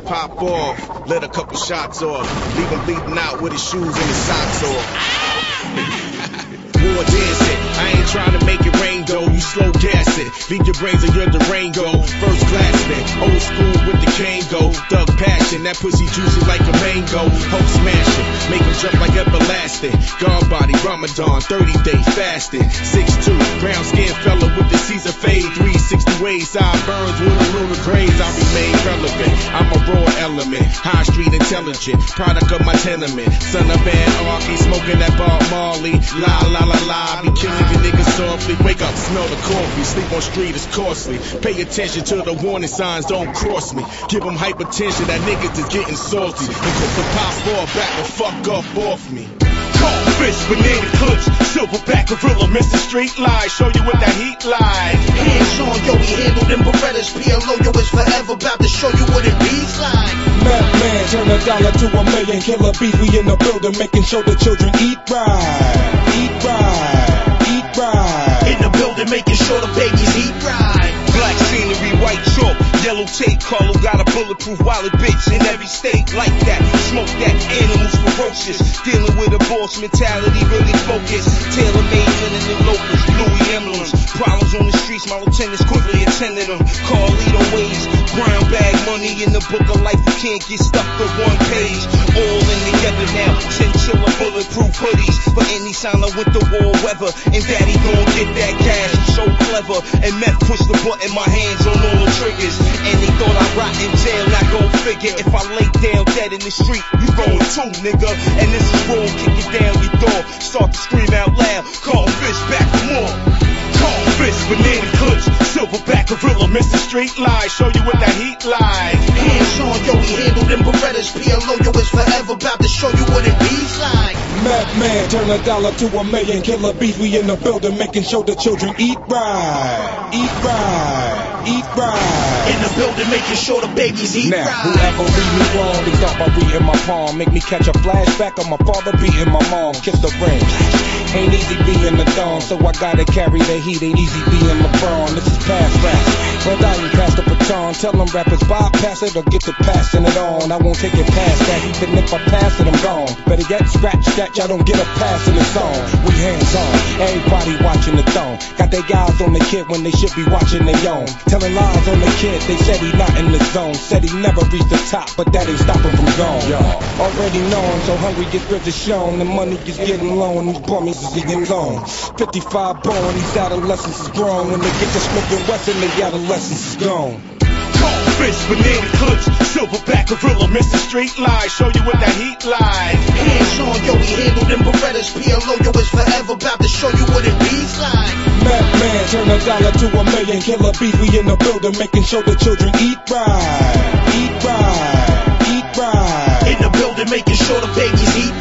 pop off, let a couple shots off, leave him bleeding out with his shoes and his socks off. War dancing, I ain't trying to make it rain though, you slow gas it, leave your brains in your Durango, first class man, old school with the Kango, thug passion, that pussy juicy like a mango, hope smashing, make him jump like everlasting, guard body, Ramadan, 30 day fasting, 6'2", brown skin fella with the Caesar fade, 360 ways, sideburns with a lunar graze, I remain relevant, I'm a raw element, high street intelligent, product of my tenement, son of anarchy, smoking that Bob Marley, la la la la, be killing you niggas softly, wake up, smell the coffee, sleep on street is costly, pay attention to the warning signs, don't cross me, give them hypertension, that niggas is getting salty, and quick to pop fall back and fuck up off me. Cold fist, banana clips, silverback gorilla, Mr. Street Lies, show you what that heat like. Hands on, yo, we handle them Berettas, PLO, yo, it's forever, about to show you what it beats like. Madman, turn $1 to $1 million, killer bees, we in the building, making sure the children eat right, eat right, eat right. In the building, making sure the babies eat right. Black scenery, white chalk, yellow tape, Carlo got a bulletproof wallet, bitch, in every state like that. Smoke that, animals ferocious, dealing with a boss mentality, really focused. Tailor-made linen and locals, Louis emblems, problems on the streets, my lieutenants quickly attended them. Carlito ways, brown bag money in the book of life, you can't get stuck to one page. All in together now, chinchilla bulletproof hoodies, for any sign of winter war weather, and daddy gon' get that cash, I'm so clever, and meth push the button, my hands on all the triggers, and they thought I'd rot in jail, now go figure, if I lay down dead in the street, you going too, nigga, and this is wrong, kick it down your door, start to scream out loud, call fish back for more. Cold fist, banana clips, silverback gorilla, Mr. Street Lies, show you what that heat like. Hands on, yo, we handle them Berettas, PLO, yo, it's forever, about to show you what it beats like. Madman, turn $1 to $1 million, killer bees, we in the building, making sure the children eat right, eat right, eat right. In the building, making sure the babies eat Now, right. whoever read me wrong, they start by reading my palm, make me catch a flashback of my father beating my mom, kiss the ring. Ain't easy being the dawn, so I gotta carry the heat, ain't easy being LeBron, this is past rap, but I ain't past the baton, tell them rappers bypass it or get to passing it on, I won't take it past that, even if I pass it I'm gone, better yet scratch that, y'all don't get a pass in the song, we hands on, everybody watching the throne, got their eyes on the kid when they should be watching their own, telling lies on the kid, they said he not in the zone, said he never reached the top, but that ain't stopping from gone, y'all already known, so hungry gets rich is shown, the money is getting low and these bummies is getting long, 55 born, these adolescents is grown, when they get to smoking Western, their adolescence is gone. Cold fist, banana clips, silverback gorilla, Mr. Street Lies, show you what that heat like. Hands on, yo, we handle them Berettas, PLO, yo, it's forever, about to show you what it beats like. Madman, turn $1 to $1 million, killer bees, we in the building, making sure the children eat right, eat right, eat right. In the building, making sure the babies eat